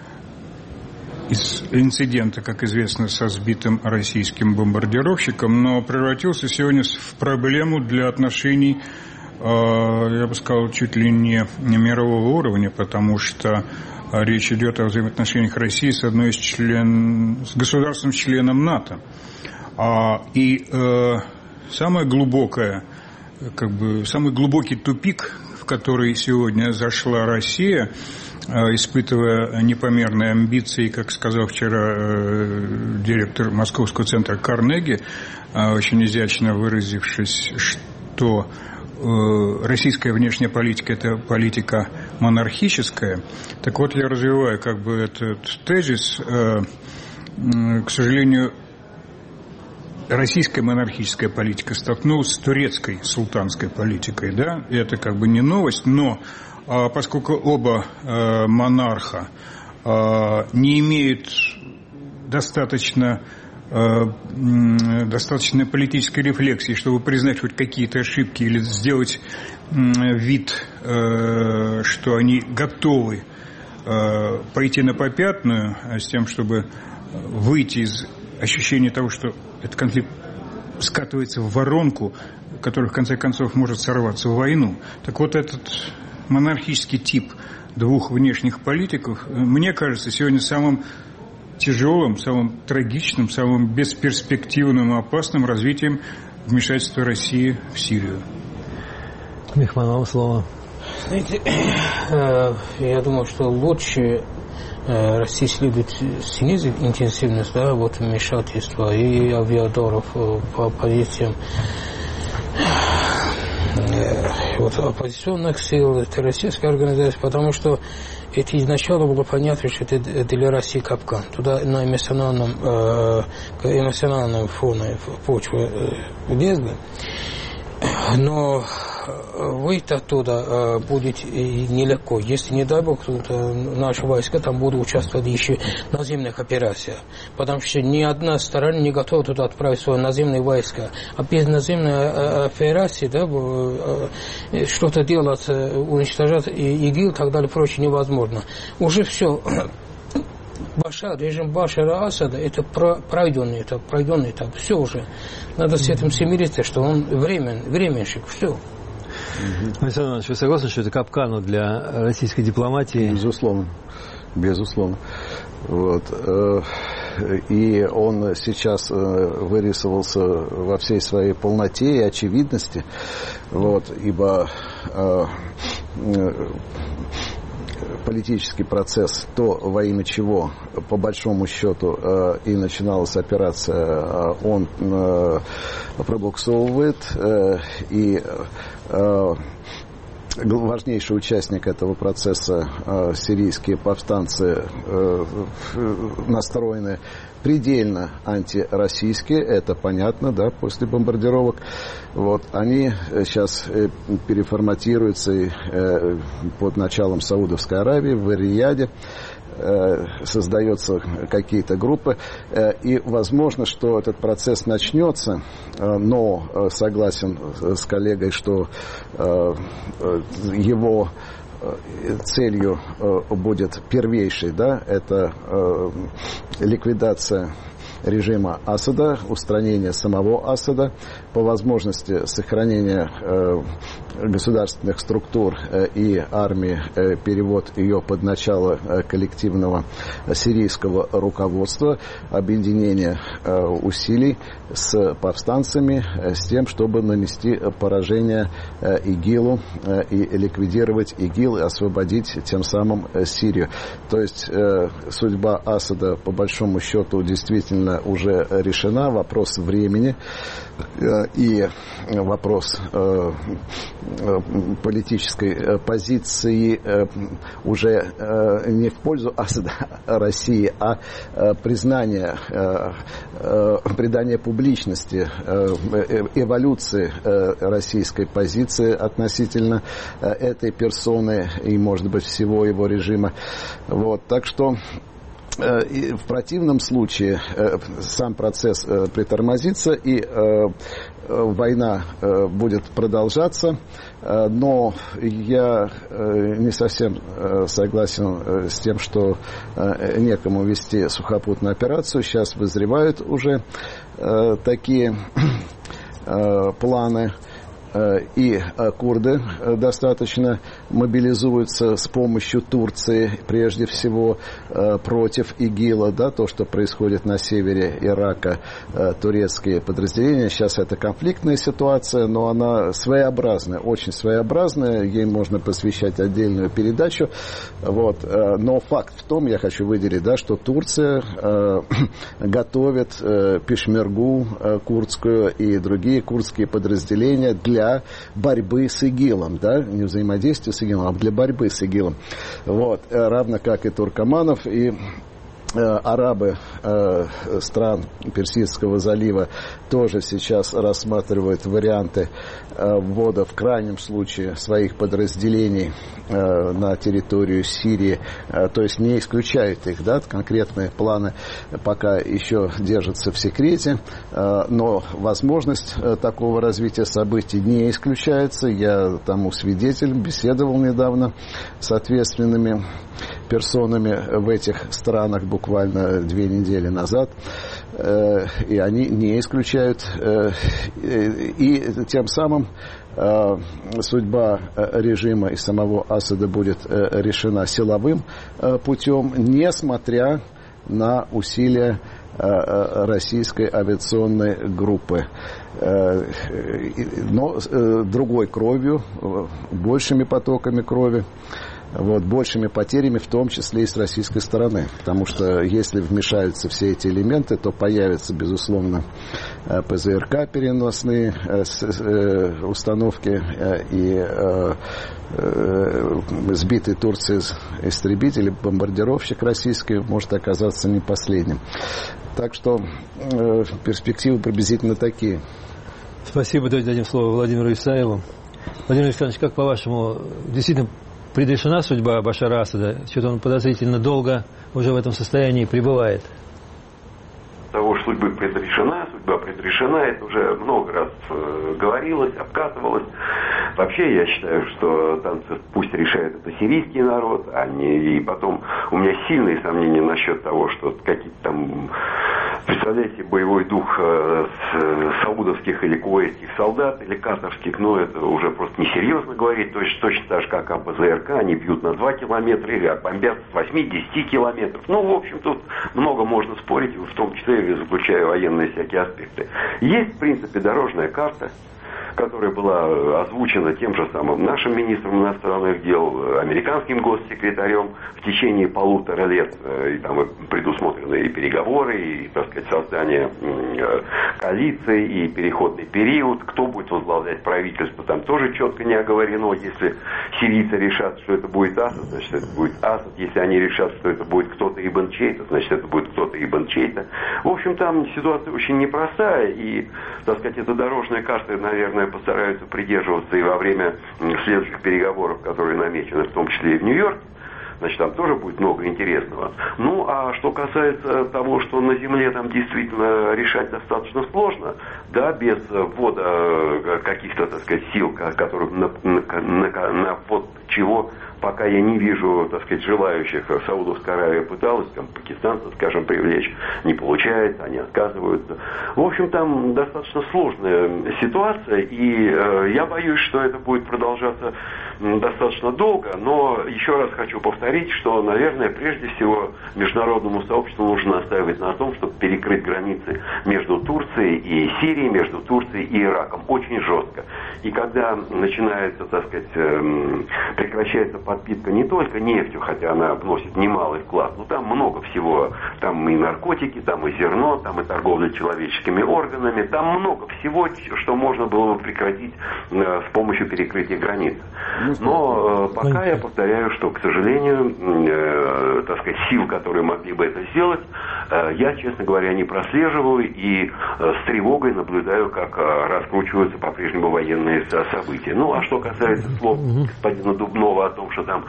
из инцидента, как известно, со сбитым российским бомбардировщиком, но превратился сегодня в проблему для отношений, я бы сказал, чуть ли не мирового уровня, потому что речь идет о взаимоотношениях России с одной из член, с государством-членом НАТО. И самое глубокое, как бы, самый глубокий тупик, в который сегодня зашла Россия, испытывая непомерные амбиции, как сказал вчера э, директор Московского центра Карнеги, э, очень изящно выразившись, что э, российская внешняя политика – это политика монархическая. Так вот, я развиваю как бы этот тезис. Э, э, к сожалению, российская монархическая политика столкнулась с турецкой султанской политикой, да, и это как бы не новость, но поскольку оба э, монарха э, не имеют достаточно, э, достаточной политической рефлексии, чтобы признать хоть какие-то ошибки или сделать э, вид, э, что они готовы э, пойти на попятную, с тем, чтобы выйти из ощущения того, что этот конфликт скатывается в воронку, которая в конце концов может сорваться в войну. Так вот, этот монархический тип двух внешних политиков, мне кажется, сегодня самым тяжелым, самым трагичным, самым бесперспективным и опасным развитием вмешательства России в Сирию. Михман, вам слово. Знаете, я думаю, что лучше России следует снизить интенсивность, да, вот вмешательства и авиаторов по позициям вот, оппозиционных сил, террористической организации, потому что это изначально было понятно, что это для России капкан. Туда на эмоциональном, э, эмоциональном фоне почвы э, лезли. Но выйти оттуда будет нелегко. Если, не дай бог, наши войска там будут участвовать еще в наземных операциях. Потому что ни одна сторона не готова туда отправить свои наземные войска. А без наземной операции, да, что-то делать, уничтожать ИГИЛ и так далее, прочее невозможно. Уже все. Башар, режим Башара Асада, это пройденный этап, пройденный этап. Все уже. Надо с этим смириться, что он времен, временщик, все. Александр Иванович, вы согласны, что это капкан для российской дипломатии? Безусловно. Безусловно. Вот. И он сейчас вырисовался во всей своей полноте и очевидности. Вот. Ибо политический процесс, то во имя чего, по большому счету, э, и начиналась операция, э, он э, пробуксовывает, э, и э, важнейший участник этого процесса, сирийские повстанцы, настроены предельно антироссийские, это понятно, да, после бомбардировок. Вот, они сейчас переформатируются и, э, под началом Саудовской Аравии в Рияде. Создаются какие-то группы, и возможно, что этот процесс начнется, но согласен с коллегой, что его целью будет первейшей, да, это ликвидация режима Асада, устранение самого Асада, по возможности сохранения э, государственных структур э, и армии, э, перевод ее под начало э, коллективного сирийского руководства, объединение э, усилий с повстанцами, э, с тем, чтобы нанести поражение э, ИГИЛу э, и ликвидировать ИГИЛ и освободить тем самым э, Сирию. То есть э, судьба Асада, по большому счету, действительно уже решена, вопрос времени э, и вопрос э, э, политической позиции э, уже э, не в пользу Асада России, а э, признание, э, э, придание публичности э, эволюции э, российской позиции относительно э, этой персоны и, может быть, всего его режима. Вот, так что И в противном случае э, сам процесс э, притормозится, и э, война э, будет продолжаться. Э, но я э, не совсем э, согласен э, с тем, что э, некому вести сухопутную операцию. Сейчас вызревают уже э, такие э, планы. И курды достаточно мобилизуются с помощью Турции, прежде всего, против ИГИЛа, да, то, что происходит на севере Ирака, турецкие подразделения. Сейчас это конфликтная ситуация, но она своеобразная, очень своеобразная, ей можно посвящать отдельную передачу. Вот. Но факт в том, я хочу выделить, да, что Турция готовит пешмергу курдскую и другие курдские подразделения для борьбы с ИГИЛом, да, не взаимодействия с ИГИЛом, а для борьбы с ИГИЛом. Вот, равно как и туркоманов, и арабы э, стран Персидского залива тоже сейчас рассматривают варианты э, ввода в крайнем случае своих подразделений э, на территорию Сирии, э, то есть не исключают их, да, конкретные планы пока еще держатся в секрете, э, но возможность э, такого развития событий не исключается. Я тому свидетель, беседовал недавно с ответственными персонами в этих странах буквально две недели назад, и они не исключают, и тем самым судьба режима и самого Асада будет решена силовым путем, несмотря на усилия российской авиационной группы, но другой кровью, большими потоками крови. Вот, большими потерями, в том числе и с российской стороны. Потому что если вмешаются все эти элементы, то появятся, безусловно, ПЗРК переносные установки и сбитый Турцией истребитель, бомбардировщик российский может оказаться не последним. Так что перспективы приблизительно такие. Спасибо. Давайте дадим слово Владимиру Исаеву. Владимир Александрович, как по-вашему, действительно предрешена судьба Башара Асада? Что-то он подозрительно долго уже в этом состоянии пребывает. Того, что судьба предрешена, судьба предрешена, это уже много раз э, говорилось, обкатывалось. Вообще, я считаю, что там пусть решает это сирийский народ, а не... И потом у меня сильные сомнения насчет того, что какие-то там... Представляете, боевой дух э, с, саудовских или куэйских солдат, или катарских, но это уже просто несерьезно говорить. То есть точно так же, как АПЗРК, они бьют на два километра или бомбят с восьми-десяти километров. Ну, в общем, тут много можно спорить, в том числе заключая военные всякие аспекты. Есть, в принципе, дорожная карта. которая была озвучена тем же самым нашим министром иностранных дел, американским госсекретарем в течение полутора лет. И там предусмотрены и переговоры, и, так сказать, создание коалиции, и переходный период. Кто будет возглавлять правительство, там тоже четко не оговорено. Если сирийцы решат, что это будет Асад, значит, это будет Асад. Если они решат, что это будет кто-то Ибн Чейта, значит, это будет кто-то Ибн Чейта. В общем, там ситуация очень непростая, и, так сказать, эта дорожная карта, наверное, постараются придерживаться и во время следующих переговоров, которые намечены, в том числе и в Нью-Йорке. Значит, там тоже будет много интересного. Ну, а что касается того, что на земле там действительно решать достаточно сложно, да, без ввода каких-то, так сказать, сил, которые на, на, на, на под чего пока я не вижу, так сказать, желающих. Саудовская Аравия пыталась, там, пакистанцев, скажем, привлечь, не получается, они отказываются. В общем, там достаточно сложная ситуация, и э, я боюсь, что это будет продолжаться достаточно долго, но еще раз хочу повторить, что, наверное, прежде всего международному сообществу нужно настаивать на том, чтобы перекрыть границы между Турцией и Сирией, между Турцией и Ираком очень жестко. И когда начинается, так сказать, прекращается подпитка не только нефтью, хотя она вносит немалый вклад, но там много всего, там и наркотики, там и зерно, там и торговля человеческими органами, там много всего, что можно было бы прекратить с помощью перекрытия границ. Но э, пока я повторяю, что, к сожалению, э, так сказать, сил, которые могли бы это сделать, э, я, честно говоря, не прослеживаю и э, с тревогой наблюдаю, как э, раскручиваются по-прежнему военные события. Ну, а что касается слов господина Дубнова о том, что там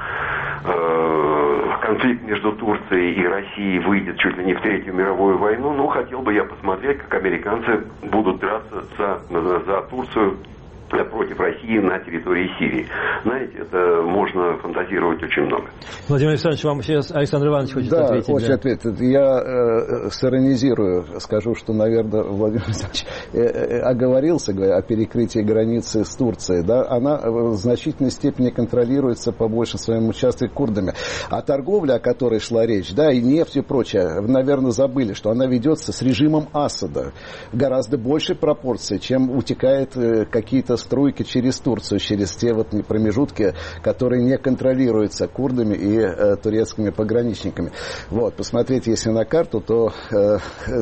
э, конфликт между Турцией и Россией выйдет чуть ли не в Третью мировую войну, ну, хотел бы я посмотреть, как американцы будут драться за, за, за Турцию против России на территории Сирии. Знаете, это можно фантазировать очень много. Владимир Александрович, вам сейчас Александр Иванович хочет да, ответить. Хочет да, ответить. Я э, сиронизирую, скажу, что, наверное, Владимир Александрович э, э, оговорился, говоря о перекрытии границы с Турцией. Да? Она в значительной степени контролируется по большей своему участку курдами. А торговля, о которой шла речь, да, и нефть и прочее, наверное, забыли, что она ведется с режимом Асада. Гораздо большей пропорции, чем утекает э, какие-то струйки через Турцию, через те вот промежутки, которые не контролируются курдами и э, турецкими пограничниками. Вот, посмотреть, если на карту, то э,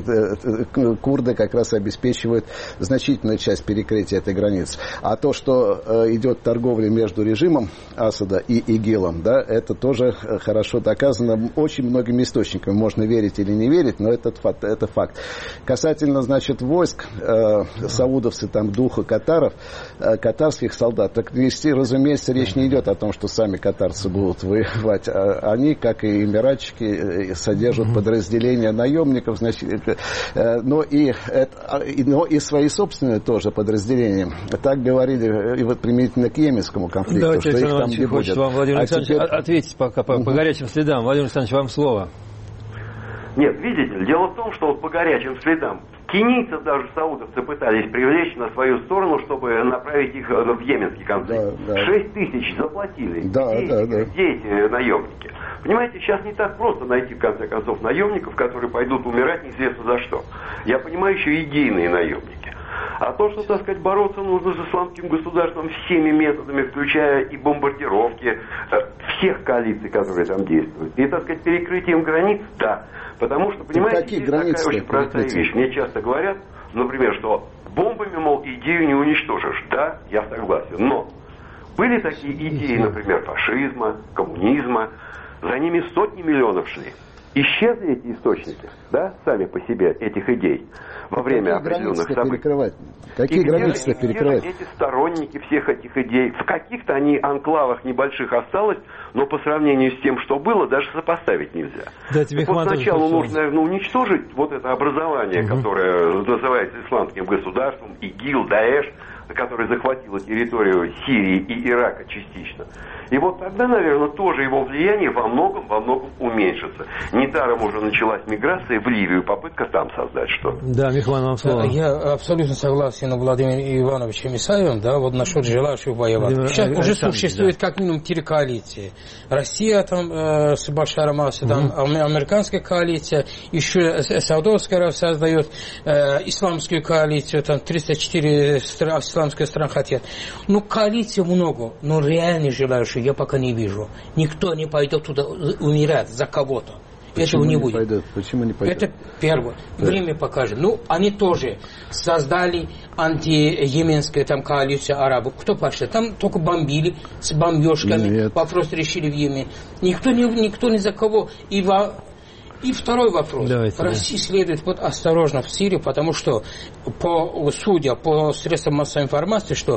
э, курды как раз обеспечивают значительную часть перекрытия этой границы. А то, что э, идет торговля между режимом Асада и ИГИЛом, да, это тоже хорошо доказано очень многими источниками. Можно верить или не верить, но это факт. Это факт. Касательно, значит, войск, э, саудовцы, там, духа катаров, катарских солдат. Так, разумеется, речь не идет о том, что сами катарцы будут воевать. Они, как и эмиратчики, содержат подразделения наемников, значит, но, и, но и свои собственные тоже подразделения. Так говорили и вот применительно к йеменскому конфликту. Давайте, что Александр их там не будет. Вам, Владимир а Александрович, теперь... ответить пока по, угу. по горячим следам. Владимир Александрович, вам слово. Нет, видите, дело в том, что вот по горячим следам кенийцев даже саудовцы пытались привлечь на свою сторону, чтобы направить их в йеменский конфликт. Да, да. Шесть тысяч заплатили. Да, где, да, эти, да. где эти наемники? Понимаете, сейчас не так просто найти, в конце концов, наемников, которые пойдут умирать неизвестно за что. Я понимаю, еще идейные наемники. А то, что, так сказать, бороться нужно с исламским государством всеми методами, включая и бомбардировки всех коалиций, которые там действуют. И, так сказать, перекрытием границ, да. Потому что, понимаете, какие есть такая очень простая вещь. Мне часто говорят, например, что бомбами, мол, идею не уничтожишь. Да, я согласен. Но были такие идеи, например, фашизма, коммунизма. За ними сотни миллионов шли. Исчезли эти источники, да, сами по себе, этих идей во время какие определенных событий. Перекрывать? Какие и границы где, перекрывать? Эти сторонники всех этих идей. В каких-то они анклавах небольших осталось, но по сравнению с тем, что было, даже сопоставить нельзя. Да, вот сначала нужно, наверное, уничтожить вот это образование, угу. которое называется исламским государством, ИГИЛ, Даэш, которое захватило территорию Сирии и Ирака частично. И вот тогда, наверное, тоже его влияние во многом, во многом уменьшится. Недаром уже началась миграция в Ливию, попытка там создать что-то. Да, Михаил, вам слово. Я абсолютно согласен с Владимиром Ивановичем Исаевым, да, вот насчет желающих воевать. Владимир Сейчас уже Александр, существует да. как минимум три коалиции. Россия там э, с Башаром Асадом, угу. американская коалиция, еще Саудовская Аравия создает э, исламскую коалицию, там тридцать четыре исламские страны хотят. Ну, коалиции много, но реально желающих я пока не вижу. Никто не пойдет туда умирать за кого-то. Почему Этого не, не будет. Пойдет? Почему не пойдет? Это первое. Да. Время покажет. Ну, они тоже создали антиеменскую там коалицию арабов. Кто пошел? Там только бомбили с бомбежками. Нет. Вопрос решили в Йемене. Никто не, никто ни за кого. И, во... И второй вопрос. Давайте, России да. следует быть осторожно в Сирии, потому что, по, судя по средствам массовой информации, что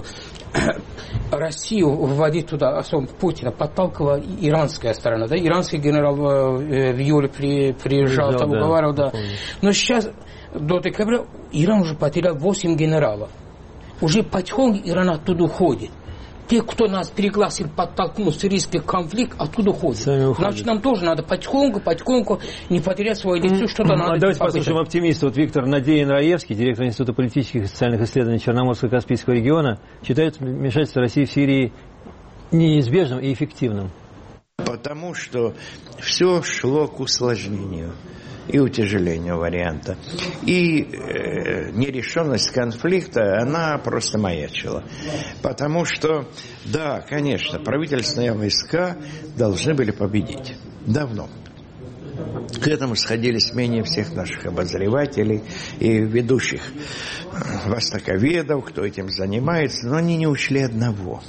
Россию вводить туда, особенно Путина, подталкивала иранская сторона. Да? Иранский генерал в июле при, приезжал, там да, уговаривал. Да. Но сейчас, до декабря, Иран уже потерял восемь генералов. Уже потихоньку Иран оттуда уходит. Те, кто нас пригласил, подтолкнул сирийский конфликт, оттуда уходят. Значит, нам тоже надо потихоньку, потихоньку не потерять свое лицо, что-то а надо. Давайте послушаем оптимиста. Вот Виктор Надеин Раевский, директор Института политических и социальных исследований Черноморского и Каспийского региона, считает вмешательство России в Сирии неизбежным и эффективным. Потому что все шло к усложнению и утяжелению варианта. И э, нерешенность конфликта, она просто маячила. Потому что, да, конечно, правительственные войска должны были победить. Давно. К этому сходились мнения всех наших обозревателей и ведущих востоковедов, кто этим занимается, но они не учли одного,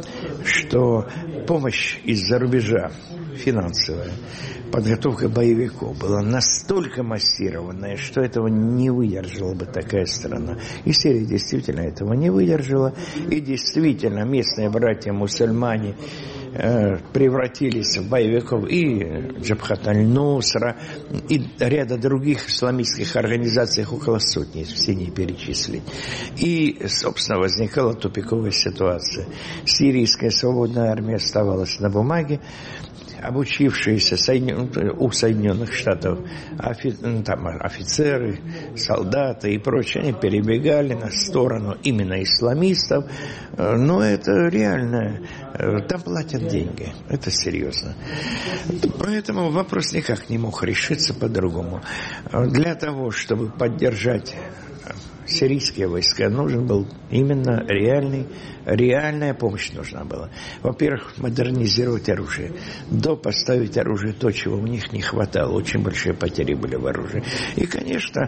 что помощь из-за рубежа финансовая, подготовка боевиков была настолько массированная, что этого не выдержала бы такая страна. И Сирия действительно этого не выдержала. И действительно местные братья-мусульмане э, превратились в боевиков и Джабхат аль-Нусра, и ряда других исламистских организаций, около сотни, все не перечислить. И, собственно, возникала тупиковая ситуация. Сирийская свободная армия оставалась на бумаге, обучившиеся у Соединенных Штатов там, офицеры, солдаты и прочее, они перебегали на сторону именно исламистов, но это реально, там платят деньги, это серьезно. Поэтому вопрос никак не мог решиться по-другому. Для того, чтобы поддержать сирийские войска, нужен был именно реальный, реальная помощь нужна была. Во-первых, модернизировать оружие. До поставить оружие то, чего у них не хватало. Очень большие потери были в оружии. И, конечно,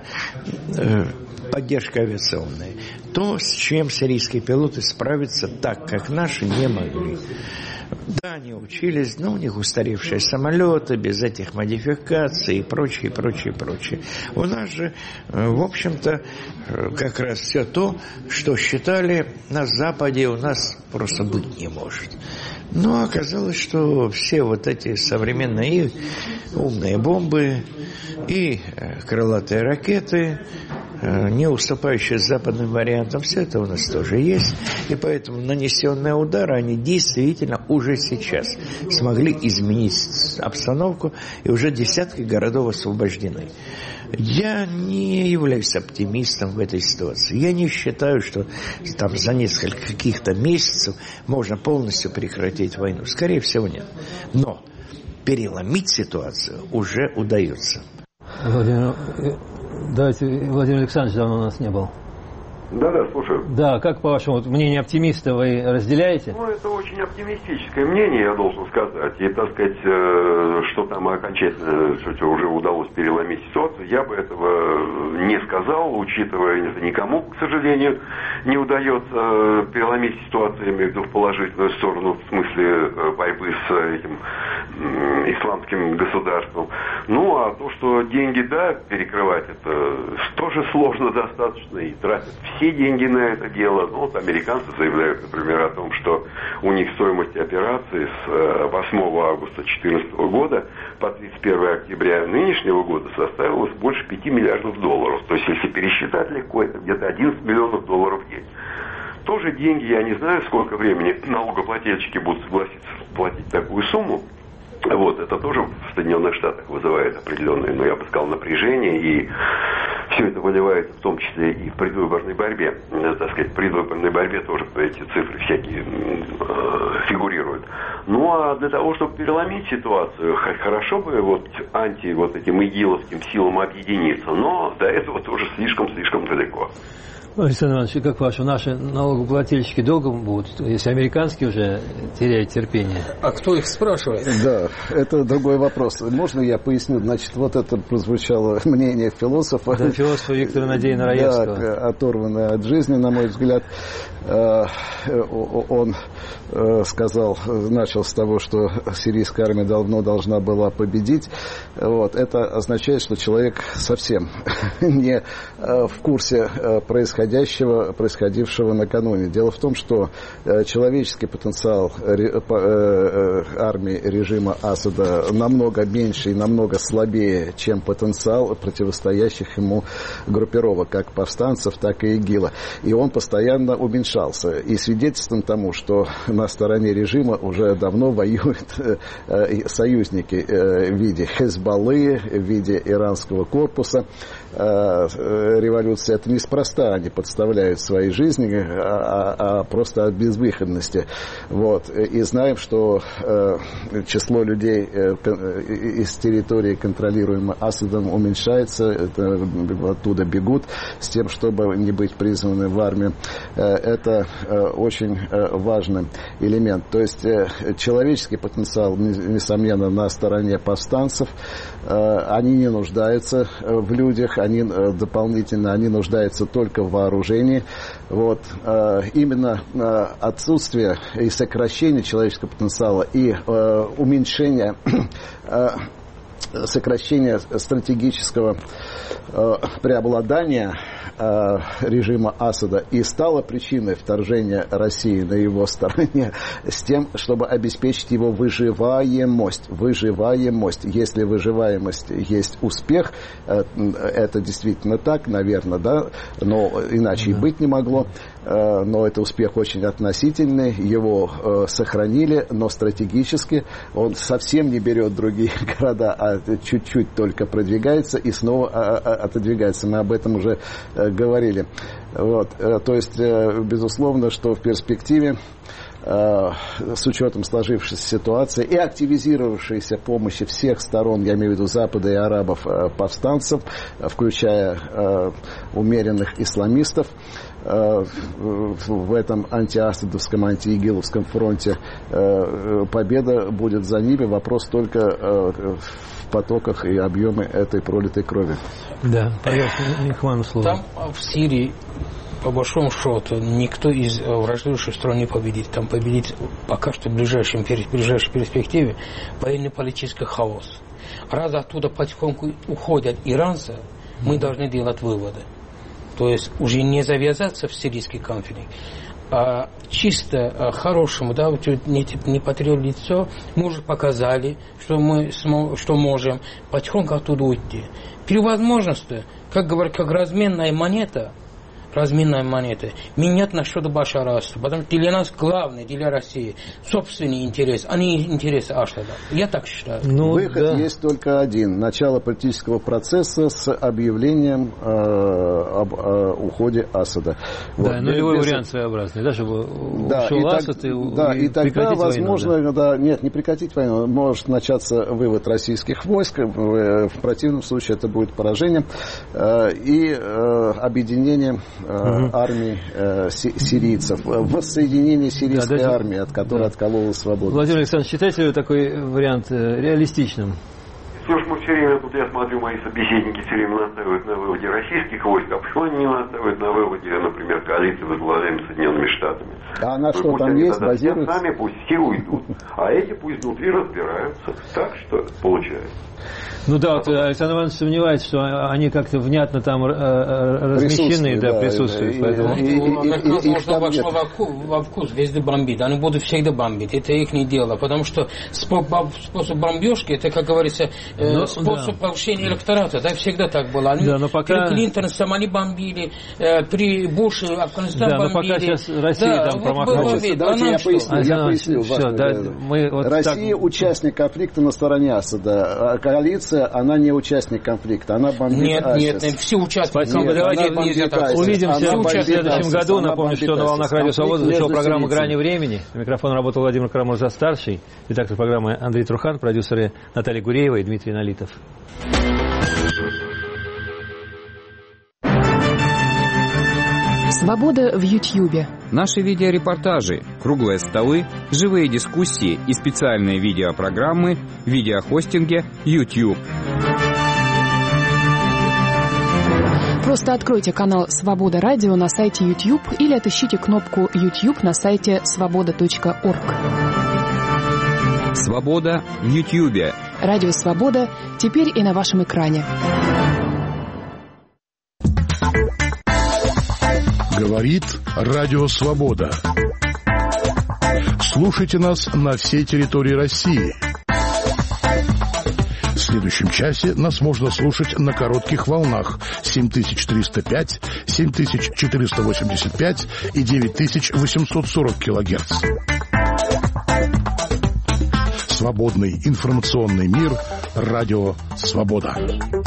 поддержка авиационная. То, с чем сирийские пилоты справиться так, как наши, не могли. Да, они учились, но у них устаревшие самолеты, без этих модификаций и прочее, прочее, прочее. У нас же, в общем-то, как раз все то, что считали на Западе, у нас просто быть не может. Но оказалось, что все вот эти современные умные бомбы и крылатые ракеты, не уступающие западным вариантам, все это у нас тоже есть. И поэтому нанесенные удары, они действительно уже сейчас смогли изменить обстановку, и уже десятки городов освобождены. Я не являюсь оптимистом в этой ситуации. Я не считаю, что там за несколько каких-то месяцев можно полностью прекратить войну. Скорее всего, нет. Но переломить ситуацию уже удается. Владимир, давайте, Владимир Александрович давно у нас не был. Да-да, слушаю. Да, как по вашему мнению оптимиста вы разделяете? Ну, это очень оптимистическое мнение, я должен сказать. И, так сказать, что там окончательно что уже удалось переломить ситуацию, я бы этого не сказал, учитывая, никому, к сожалению, не удается переломить ситуацию, я имею в виду в положительную сторону, в смысле борьбы с этим исламским государством. Ну, а то, что деньги, да, перекрывать, это тоже сложно достаточно, и тратят все деньги на это дело. Ну, вот американцы заявляют, например, о том, что у них стоимость операции с восьмого августа две тысячи четырнадцатого года по тридцать первое октября нынешнего года составила больше пяти миллиардов долларов. То есть, если пересчитать легко, это где-то одиннадцать миллионов долларов в день. Тоже деньги, я не знаю, сколько времени налогоплательщики будут согласиться платить такую сумму. Вот, это тоже в Соединенных Штатах вызывает определенное, ну, я бы сказал, напряжение и все это выливается в том числе и в предвыборной борьбе. Так сказать, в предвыборной борьбе тоже эти цифры всякие э, фигурируют. Ну а для того, чтобы переломить ситуацию, хорошо бы вот анти вот этим игиловским силам объединиться, но до этого тоже слишком-слишком далеко. Александр Иванович, как ваше, наши налогоплательщики долго будут, если американские уже теряют терпение? А кто их спрашивает? Да, это другой вопрос. Можно я поясню? Значит, вот это прозвучало мнение философа. Да, философа Виктора Надеина Раевского. Да, оторванное от жизни, на мой взгляд. Он сказал, начал с того, что сирийская армия давно должна была победить. Вот. Это означает, что человек совсем не в курсе происходящего происходившего накануне. Дело в том, что человеческий потенциал армии режима Асада намного меньше и намного слабее, чем потенциал противостоящих ему группировок, как повстанцев, так и ИГИЛа. И он постоянно уменьшался. И свидетельством тому, что на стороне режима уже давно воюют союзники в виде Хезболлы, в виде иранского корпуса революции. Это неспроста. Они подставляют свои жизни, а, а просто от безвыходности. Вот. И знаем, что э, число людей э, из территории, контролируемой Асадом, уменьшается. Это, оттуда бегут с тем, чтобы не быть призваны в армию. Э, это э, очень э, важный элемент. То есть э, человеческий потенциал, несомненно, на стороне повстанцев. Э, они не нуждаются в людях, они э, дополнительно, они нуждаются только в вооружении. Вот. Именно отсутствие и сокращение человеческого потенциала и уменьшение, сокращение стратегического преобладания режима Асада и стало причиной вторжения России на его стороне с тем, чтобы обеспечить его выживаемость. Выживаемость. Если выживаемость есть успех, это действительно так, наверное, да, но иначе и быть не могло. Но это успех очень относительный, его сохранили, но стратегически он совсем не берет другие города, а чуть-чуть только продвигается и снова отодвигается. Мы об этом уже говорили. Вот. То есть, безусловно, что в перспективе, с учетом сложившейся ситуации и активизировавшейся помощи всех сторон, я имею в виду Запада и арабов, повстанцев, включая умеренных исламистов, в этом антиасадовском, антиигиловском фронте победа будет за ними. Вопрос только в потоках и объеме этой пролитой крови. Да, Михману слово. Там в Сирии, по большому счету, никто из враждующих стран не победит. Там победит пока что в ближайшей, в ближайшей перспективе военно-политический хаос. Раз оттуда потихоньку уходят иранцы, мы должны делать выводы. То есть уже не завязаться в сирийский конфликт, а чисто а, хорошему, да, вот не, не потерял лицо, мы уже показали, что мы смо, что можем потихоньку оттуда уйти. При возможности, как говорят, как разменная монета, разменная монета, менять на что-то Башара Асада. Потому что для нас главное, для России, собственный интерес, а не интерес Асада. Я так считаю. Ну, выход да. есть только один. Начало политического процесса с объявлением э, об э, уходе Асада. Вот. Да, нулевой без... вариант своеобразный, да, чтобы да, ушел и Асад так, и, да, и, и тогда, возможно, войну, да. Да, нет, не прекратить войну, может начаться вывод российских войск, в противном случае это будет поражение, э, и э, объединение Uh-huh. армии э, сирийцев, воссоединение сирийской да, армии, от которой да. откололась свобода. Владимир Александрович, считаете ли вы такой вариант реалистичным? Слушай, мы все время, тут я смотрю, мои собеседники все время настаивают на выводе российских войск, а почему они не настаивают на выводе, например, коалиции, возглавляемой Соединенными Штатами? А она что, там есть, базируется? Сами пусть все уйдут, а эти пусть внутри разбираются. Так что получается. Ну да, вот Александр Иванович сомневается, что они как-то внятно там размещены, да, присутствуют. Возможно, вошло во вкус, везде бомбит. Они будут всегда бомбить. Это их не дело. Потому что способ бомбежки, это, как говорится, э, но, способ да. повышения электората, да, всегда так было. Они, да, но пока... При Клинтоне Сомали бомбили, э, при Буше Афганистан да, бомбили. Но пока сейчас Россия да, там вот промахнулась. Давайте а я поясню, я поясню все, да, мы вот Россия так... участник конфликта на стороне Асада, а коалиция, она не участник конфликта, она бомбит Нет, Асис. нет, нет, все участники. Спасибо. Давайте нельзя так. Увидимся в следующем году. Напомню, что на волнах Радио Свобода зашла программа «Грани времени». На микрофон работал Владимир Карамурза-старший, редактор программы Андрей Трухан, продюсеры Наталья Гуреева и Дмитрий Налитов. Свобода в Ютьюбе. Наши видеорепортажи, круглые столы, живые дискуссии и специальные видеопрограммы в видеохостинге YouTube. Просто откройте канал «Свобода Радио» на сайте YouTube или отыщите кнопку YouTube на сайте свобода точка орг. Свобода в Ютьюбе. Радио «Свобода» теперь и на вашем экране. Говорит Радио Свобода. Слушайте нас на всей территории России. В следующем часе нас можно слушать на коротких волнах семь тысяч триста пять, семь тысяч четыреста восемьдесят пять и девять тысяч восемьсот сорок килогерц. Свободный информационный мир. Радио Свобода.